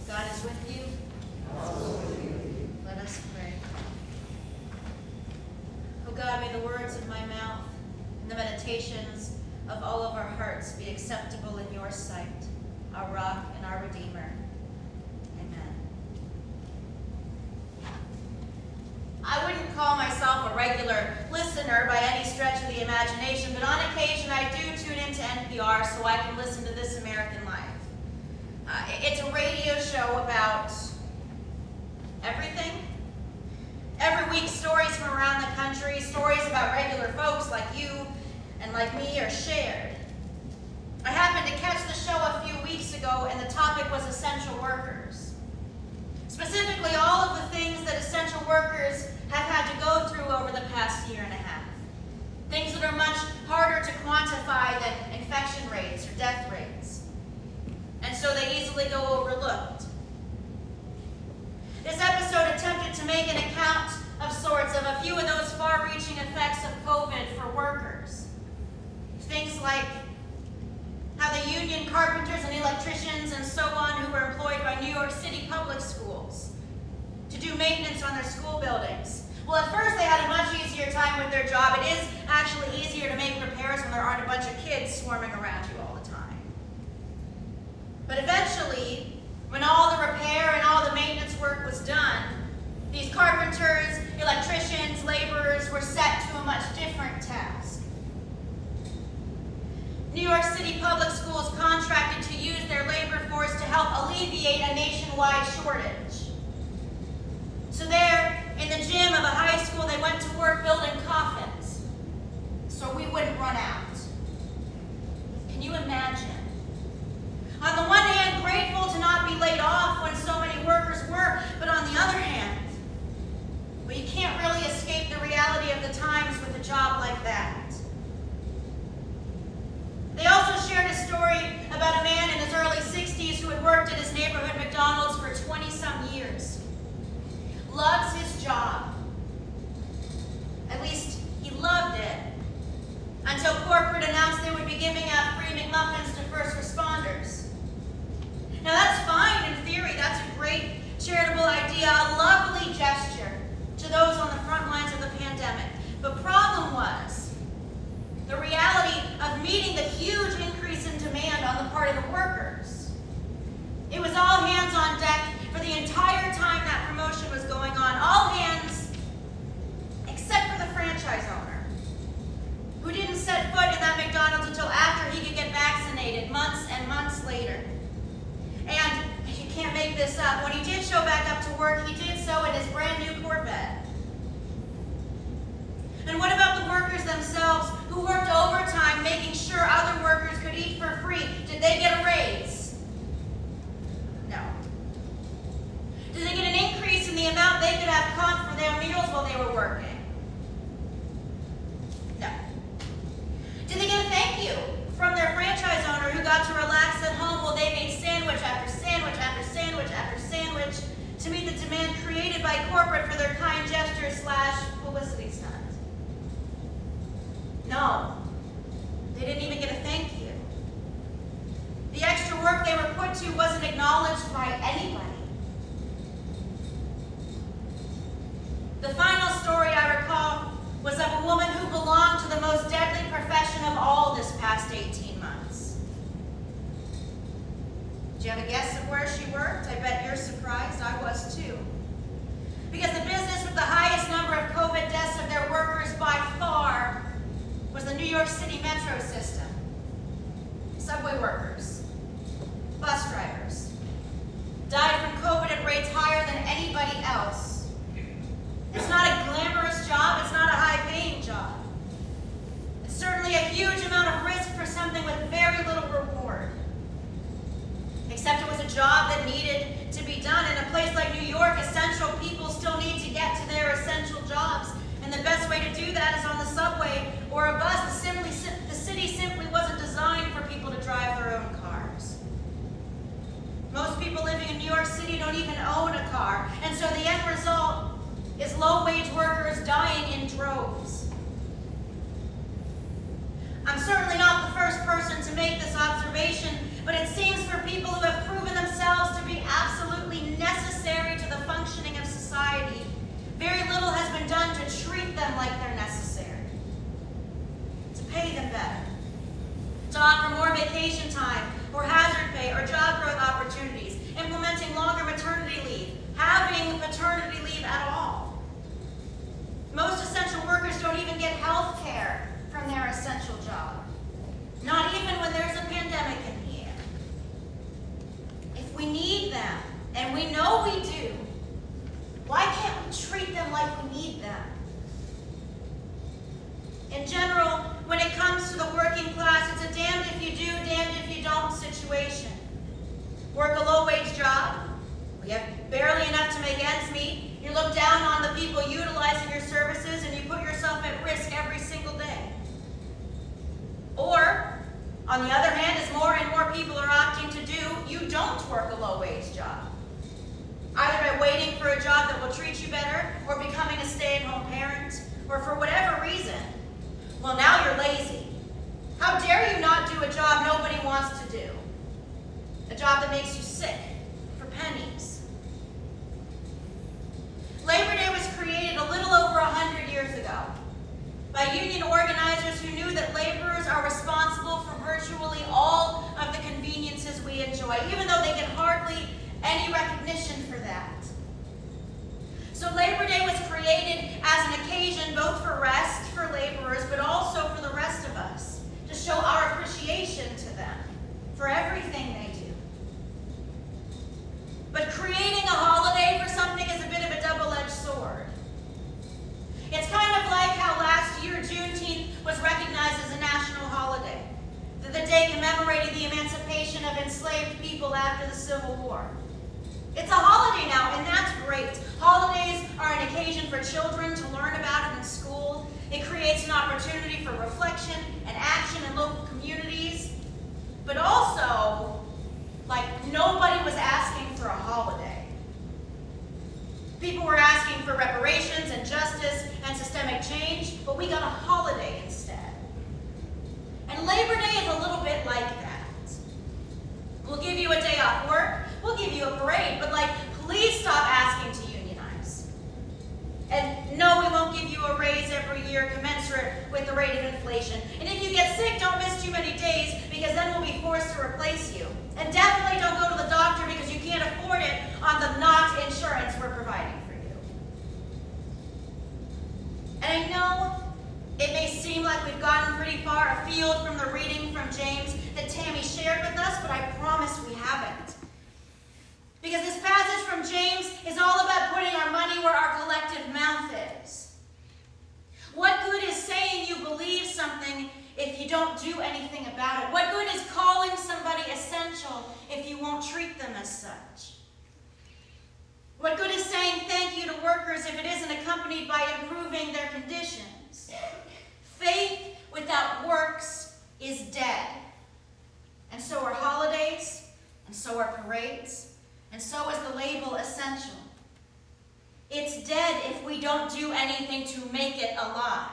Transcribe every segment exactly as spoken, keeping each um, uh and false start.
God is with you. Let us pray. Oh God, may the words of my mouth and the meditations of all of our hearts be acceptable in your sight, our rock and our Redeemer. Amen. I wouldn't call myself a regular listener by any stretch of the imagination, but on occasion I do tune into N P R so I can listen to This American Life. Uh, it's a radio show about everything. Every week, stories from around the country, stories about regular folks like you and like me are shared. I happened to catch the show a few weeks ago, and the topic was essential workers. Specifically, all of the things that essential workers have had to go through over the past year and a half. Things that are much harder to quantify than infection rates or death rates. And so they easily go overlooked. This episode attempted to make an account of sorts of a few of those far-reaching effects of COVID for workers. Things like how the union carpenters and electricians and so on who were employed by New York City public schools to do maintenance on their school buildings. Well, at first they had a much easier time with their job. It is actually easier to make repairs when there aren't a bunch of kids swarming around you all the time. But eventually, when all the repair and all the maintenance work was done, these carpenters, electricians, laborers were set to a much different task. New York City public schools contracted to use their labor force to help alleviate a nationwide shortage. So there, in the gym of a high school, they went to work building coffins so we wouldn't run out. Can you imagine? On the one hand, grateful to not be laid off when so many workers were, but on the other hand, well, you can't really escape the reality of the times with a job like that. They also shared a story about a man in his early sixties who had worked at his neighborhood McDonald's for twenty-some years. Loves his job. At least he loved it. Until corporate announced they would be giving out free McMuffins to first responders. Now that's fine in theory, that's a great charitable idea, a lovely gesture to those on the front lines of the pandemic. The problem was the reality of meeting the huge increase in demand on the part of the workers. It was all hands on deck for the entire time that promotion was going on, all hands except for the franchise owner, who didn't set foot in that McDonald's until after he could get vaccinated, months and months later. And you can't make this up. When he did show back up to work, he did so in his brand new Corvette. And what about the workers themselves who worked overtime making sure other workers could eat for free? Did they get a raise? No. Did they get an increase in the amount they could have comp for their meals while they were working? No. Did they get a thank you from their franchise owner who got to relax at home while they made sandwich after sandwich after sandwich after sandwich to meet the demand created by corporate for their kind gesture slash publicity stunt? No. They didn't even get a thank you. The extra work they were put to wasn't acknowledged by anybody. The final story I recall was of a woman who belonged to the most deadly profession of all this past eighteen months. Do you have a guess of where she worked? I bet you're surprised. I was too. Because the business with the highest number of COVID deaths of their workers by far was the New York City metro system. Subway workers, bus drivers, died from COVID at rates higher than anybody else. It's not a glamorous job, it's not a high-paying job. It's certainly a huge amount of risk for something with very little reward. Except it was a job that needed to be done. In a place like New York, essential people still need to get to their essential jobs. And the best way to do that is on the subway or a bus. The, simply, the city simply wasn't designed for people to drive their own cars. Most people living in New York City don't even own a car. And so the end result is low-wage workers dying in droves. I'm certainly not the first person to make this observation, but it seems for people who have proven themselves to be absolutely and we know we do, why can't we treat them like we need them? In general, when it comes to the working class, it's a damned if you do, damned if you don't situation. Work a low-wage job, we have barely enough to make ends meet, you look down on the people utilizing your services, and you put yourself at risk every single day. Or, on the other hand, as more and more people are opting to do, you don't work a low-wage job. Either by waiting for a job that will treat you better, or becoming a stay-at-home parent, or for whatever reason, well, now you're lazy. How dare you not do a job nobody wants to do? A job that makes you sick for pennies. Labor Day was created a little over a hundred years ago by union organizers who knew that laborers are responsible for virtually all of the conveniences we enjoy, even though they get hardly any recognition for that. So Labor Day was created as an occasion both for rest for laborers, but also for the rest of us, to show our appreciation to them for everything they do. But creating a holiday for something is a bit of a double-edged sword. It's kind of like how last year Juneteenth was recognized as a national holiday, the day commemorating the emancipation of enslaved people after the Civil War. It's a holiday now, and that's great. Holidays are an occasion for children to learn about it in school. It creates an opportunity for reflection and action in local communities. But also, like, nobody was asking for a holiday. People were asking for reparations and justice and systemic change, but we got a holiday instead. And Labor Day is a little bit like that. We'll give you a day off work, we'll give you a parade, but like, please stop asking to unionize. And no, we won't give you a raise every year commensurate with the rate of inflation. And if you get sick, don't miss too many days, because then we'll be forced to replace you. And definitely don't go to the doctor because you can't afford it on the not insurance we're providing for you. And I know it may seem like we've gotten pretty far afield from the reading from James that Tammy shared with us, but I promise we haven't. Because this passage from James is all about putting our money where our collective mouth is. What good is saying you believe something if you don't do anything about it? What good is calling somebody essential if you won't treat them as such? What good is saying thank you to workers if it isn't accompanied by improving their conditions? Faith without works is dead. And so are holidays, and so are parades, and so is the label essential. It's dead if we don't do anything to make it alive.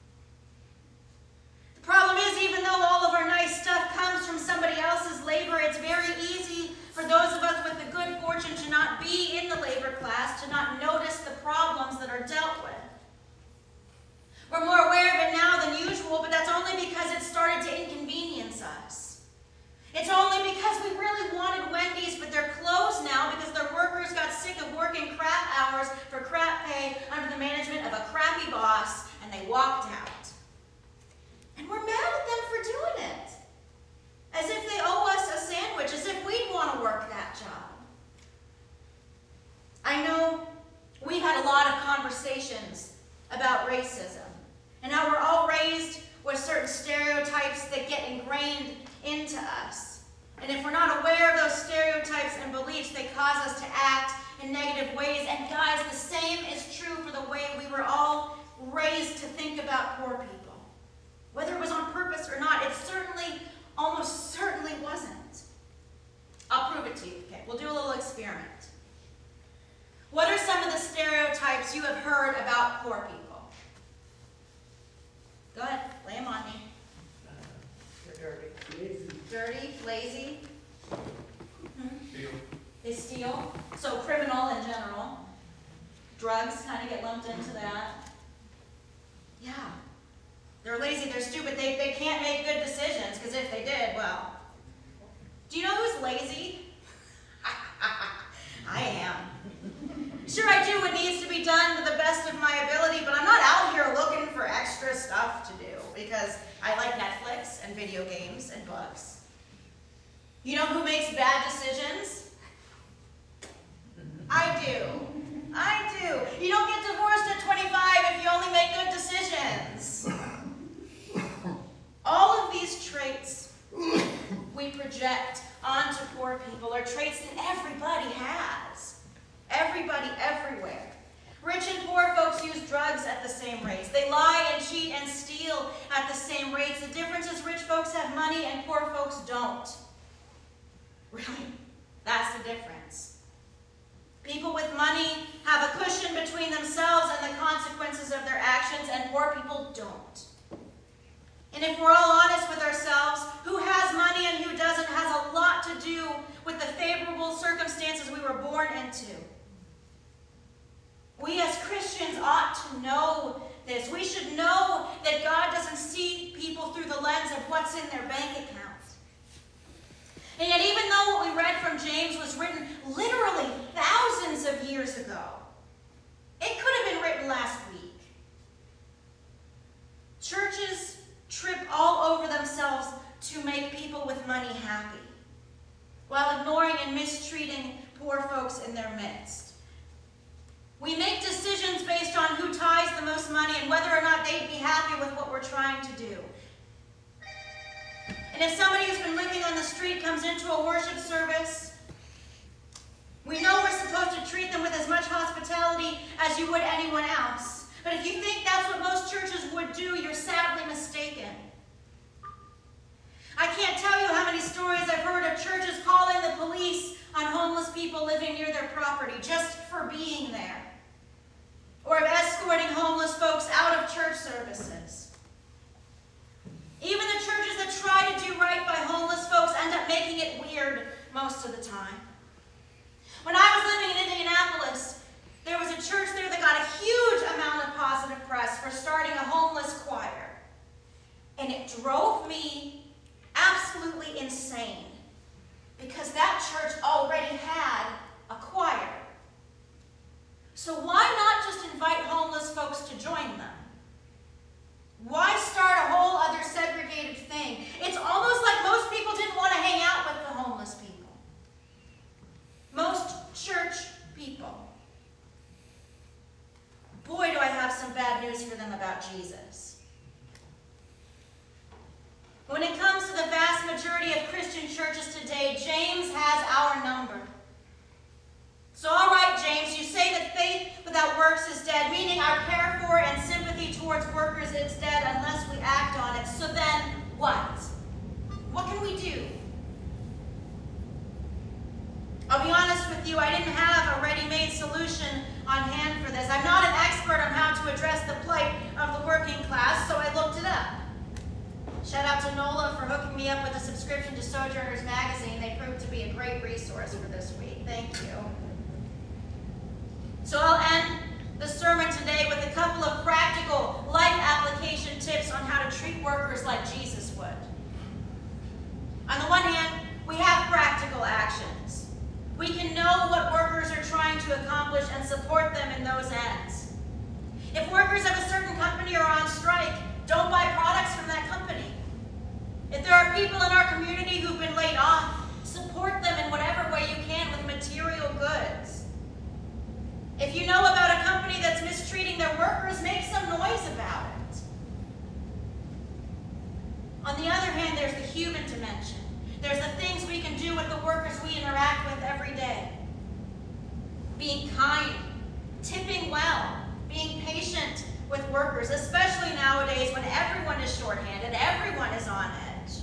The problem is, even though all of our nice stuff comes from somebody else's labor, it's very easy for those of us with the good fortune to not be in the labor class to not notice the problems that are dealt with. We're more aware of it now than usual, but that's only because it started to inconvenience us. It's only because we really wanted Wendy's, but they're closed now because their workers got sick of working crap hours for crap pay under the management of a crappy boss, and they walked out. And we're mad at them for doing it, as if they owe us a sandwich, as if we'd want to work that job. I know we've had a lot of conversations about racism, and how we're all raised with certain stereotypes that get ingrained into us. And if we're not aware of those stereotypes and beliefs, they cause us to act in negative ways. And guys, the same is true for the way we were all raised to think about poor people. Whether it was on purpose or not, it certainly, almost certainly wasn't. I'll prove it to you. Okay, we'll do a little experiment. What are some of the stereotypes you have heard about poor people? Go ahead, lay them on me. They're dirty. Lazy. Dirty, lazy. Hmm? Steal. They steal. So criminal in general. Drugs kind of get lumped into that. Yeah. They're lazy, they're stupid, they, they can't make good decisions, because if they did, well. Do you know who's lazy? I am. Sure, I do what needs to be done to the best of my ability, but I'm not out here looking for extra stuff to do, because I like Netflix and video games and books. You know who makes bad decisions? rates that everybody has. Everybody, everywhere. Rich and poor folks use drugs at the same rates. They lie and cheat and steal at the same rates. The difference is rich folks have money and poor folks don't. Really, that's the difference. People with money have a cushion between themselves and the consequences of their actions, and poor people don't. And if we're all honest with ourselves, who has money and who doesn't has a lot to do with the favorable circumstances we were born into. We as Christians ought to know this. We should know that God doesn't see people through the lens of what's in their bank account. And yet, even though what we read from James was written literally thousands of years ago, it could have been written last week. Churches trip all over themselves to make people with money happy, while ignoring and mistreating poor folks in their midst. We make decisions based on who ties the most money and whether or not they'd be happy with what we're trying to do. And if somebody who's been living on the street comes into a worship service, we know we're supposed to treat them with as much hospitality as you would anyone else. But if you think that's what most churches would do, you're sadly mistaken. I can't tell you how many stories I've heard of churches calling the police on homeless people living near their property just for being there, or of escorting homeless folks out of church services. Even the churches that try to do right by homeless folks end up making it weird most of the time. When I was living in Indianapolis, there was a church there that got a huge amount of positive press for starting a homeless choir. And it drove me absolutely insane, because that church already had a choir. So why not just invite homeless folks to join them? Why start a whole other segregated thing? It's almost like most people didn't want to hang out with the homeless people. Most church people. Boy, do I have some bad news for them about Jesus. When it comes to the vast majority of Christian churches today, James has our number. So all right, James, you say that faith without works is dead, meaning our care for and sympathy towards workers is dead unless we act on it. So then what? What can we do? I'll be honest with you, I didn't have a ready-made solution on hand for this. I'm not an expert on how to address the plight of the working class, so I looked it up. Shout out to NOLA for hooking me up with a subscription to Sojourners Magazine. They proved to be a great resource for this week. Thank you. So I'll end the sermon today with a couple of practical life application tips on how to treat workers like Jesus would. On the one hand, we have practical actions. We can know what workers are trying to accomplish and support them in those ends. If workers of a certain company are on strike, don't buy products from that company. If there are people in our community who've been laid off, support them in whatever way you can with material goods. If you know about a company that's mistreating their workers, make some noise about it. On the other hand, there's the human dimension. There's the things we can do with the workers we interact with every day. Being kind, tipping well, being patient with workers, especially nowadays when everyone is shorthanded, everyone is on edge.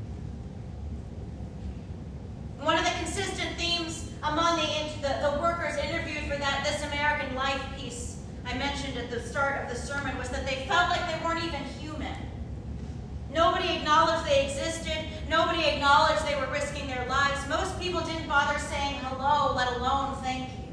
One of the consistent themes among the, the, the workers interviewed for that This American Life piece I mentioned at the start of the sermon was that they felt like they weren't even human. Nobody acknowledged they existed. Nobody acknowledged they were risking their lives. Most people didn't bother saying hello, let alone thank you.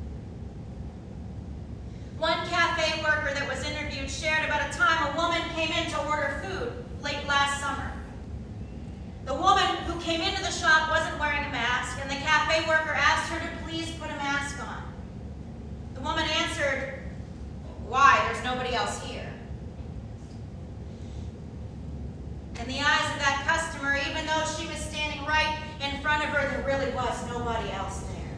One cafe worker that was interviewed shared about a time a woman came in to order food late last summer. The woman who came into the shop wasn't wearing a mask, and the cafe worker asked her to please put a mask on. The woman answered, "Why? There's nobody else here." In the eyes of that customer, even though she was standing right in front of her, there really was nobody else there.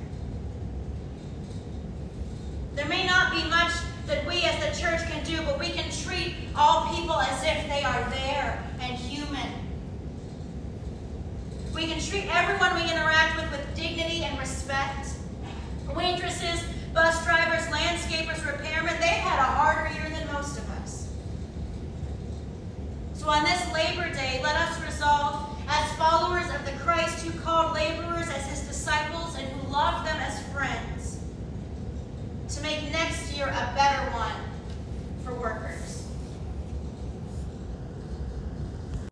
There may not be much that we as the church can do, but we can treat all people as if they are there and human. We can treat everyone we interact with with dignity and respect. Waitresses, bus drivers, landscapers, repairmen, they've had a harder year than most of us. So on this Labor Day, let us resolve as followers of the Christ who called laborers as his disciples and who loved them